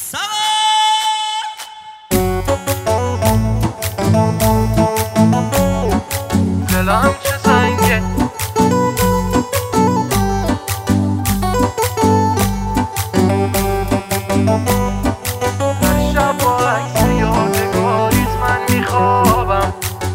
دلم چه سنگه هر شب با عکس یادگاریت من میخوابم.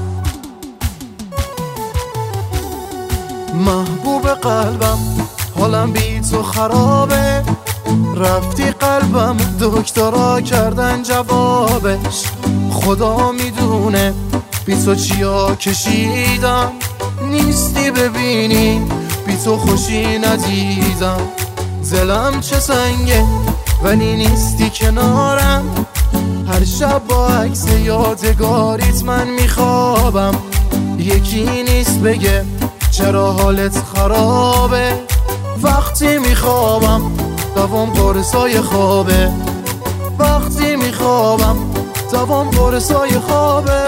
محبوب قلبم حالم بی تو خرابه، رفتی قلبم دکترا کردن جوابش. خدا میدونه بی تو چیا کشیدم، نیستی ببینی بی تو خوشی ندیدم. دلم چه سنگه ولی نیستی کنارم، هر شب با عکس یادگاریت من میخوابم. یکی نیست بگه چرا حالت خرابه، وقتی میخوابم دوام قرصای خوابه. وقتی میخوابم دوام قرصای خوابه.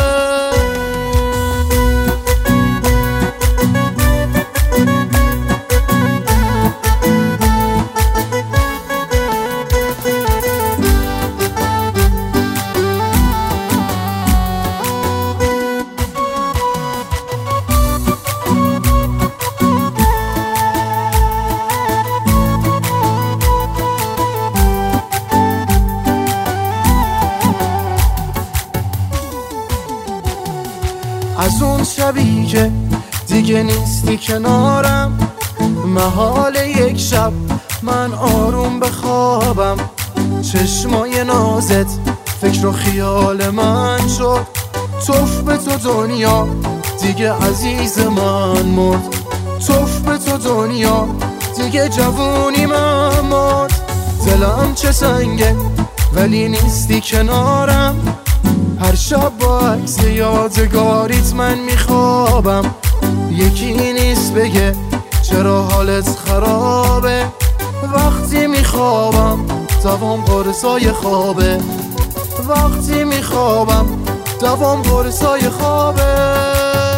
از اون شبی که دیگه نیستی کنارم، محال یک شب من آروم بخوابم. چشمای نازت فکر و خیال من شد، توف به تو دنیا دیگه عزیز من مرد. توف به تو دنیا دیگه جوونی من مرد. دلم چه سنگه ولی نیستی کنارم، هر شب با عکس یادگاریت من میخوابم. یکی نیست بگه چرا حالت خرابه، وقتی میخوابم دوام قرصای خوابه. وقتی میخوابم دوام قرصای خوابه.